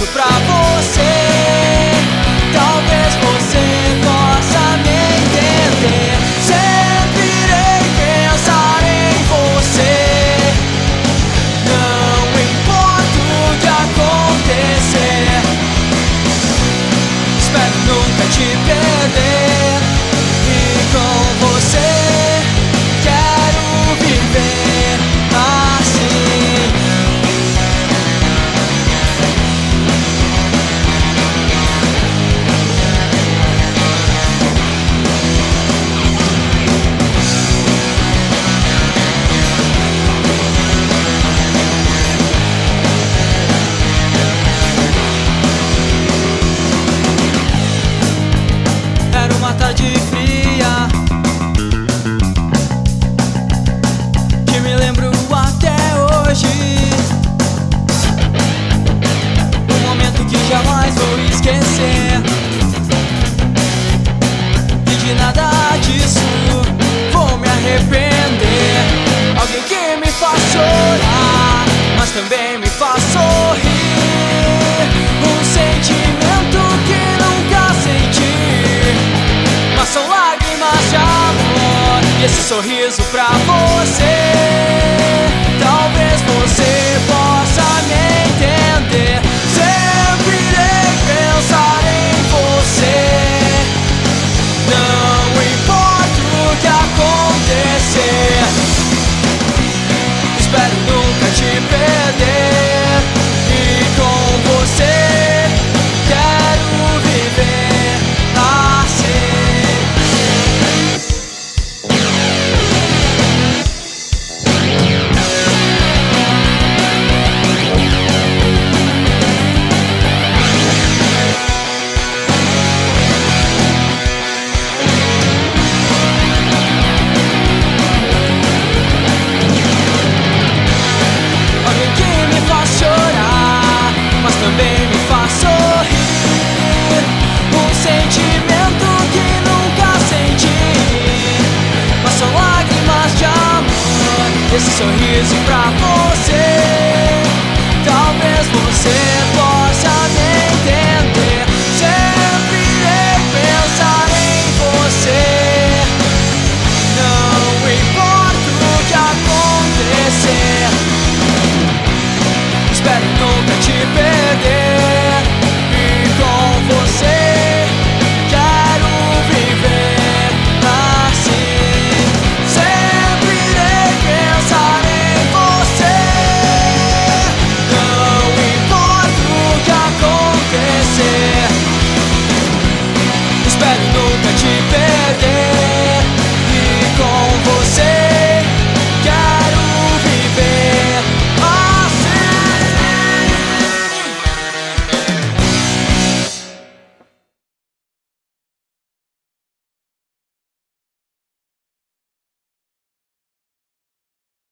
pra você. Talvez você possa me entender. Sempre irei pensar em você. Não importa o que acontecer, espero nunca te perder. E com você quero viver assim. Era uma tarde fria que me lembro até hoje. Um momento que jamais vou esquecer. E de nada disso vou me arrepender. Alguém que me faz chorar, mas também me faz sorrir. Um sentimento que nunca senti, mas são lágrimas de amor. E esse sorriso pra você. Talvez você possa me entender. Sempre irei pensar em você. Não importa o que acontecer, espero nunca te perder. E com você quero viver assim. Alguém que me faz chorar, mas também me faz sorrir. Um sentimento que nunca senti, mas são lágrimas de amor. Esse sorriso pra